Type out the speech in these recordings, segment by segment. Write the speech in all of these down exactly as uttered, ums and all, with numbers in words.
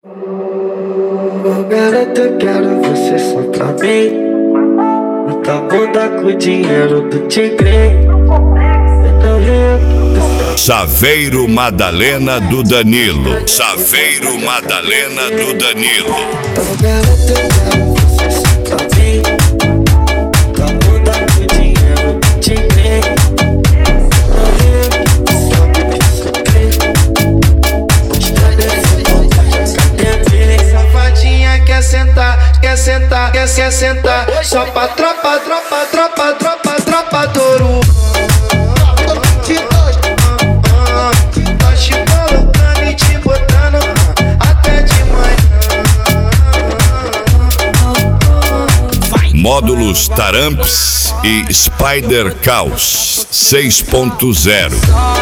Ô garota, eu quero você só pra mim. Muita bunda com o dinheiro do tigre. Chaveiro Madalena do Danilo. Chaveiro Madalena do Danilo. Ô garota, eu quero você só pra mim. Muita bunda com o dinheiro do tigre. Quer sentar, quer sentar, quer, quer sentar. Só pra tropa, tropa, tropa, tropa, tropa Toru. Tá te colocando e te botando até de manhã. Módulos Taramps e Spider Caos seis ponto zero.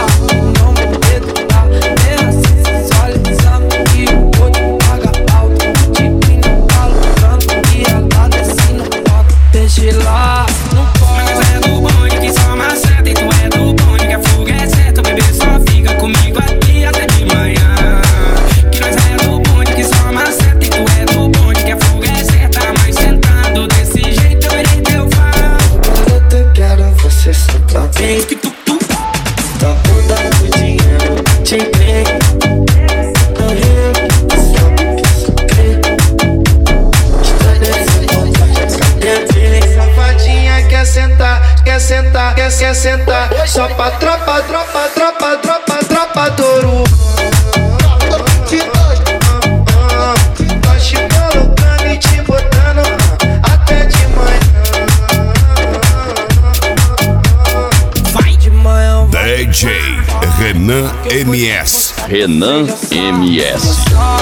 Deixe lá, não pode. Mas é do bonde que só maceta. E tu é do bonde que a fuga é certa. O bebê só fica comigo aqui até de manhã. Que nós é do bonde que só maceta. E tu é do bonde que a fuga é certa. Mas sentado desse jeito eu irei teu fã. Garota, eu quero você só pra mim. Que tu, tu. Tá bunda com dinheiro, te creio. Quer sentar, quer sentar, quer, quer sentar. Só pra tropa, tropa, tropa, tropa, tropa Toru. Tá te colocando e te botando até de manhã. Vai de manhã. D J Renan M S. Renan M S.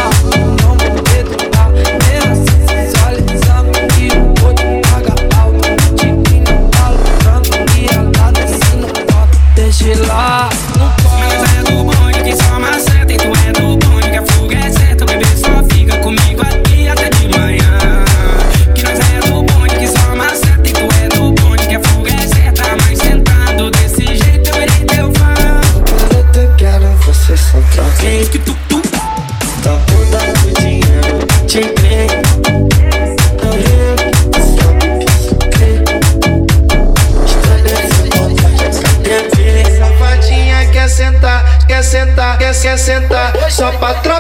Deixe lá, não pode. Mas é do bonde que só maceta. E tu é do bonde que a fuga é certa. O bebê só fica comigo aqui até de manhã. Que nós é do bonde que só maceta. E tu é do bonde que a fuga é certa. Mas sentado desse jeito eu irei teu fã. Garota, eu quero você só pra mim. Que tu, tu. Tá bunda com dinheiro, te creio. Quer sentar, quer, quer sentar. Só pra tropa.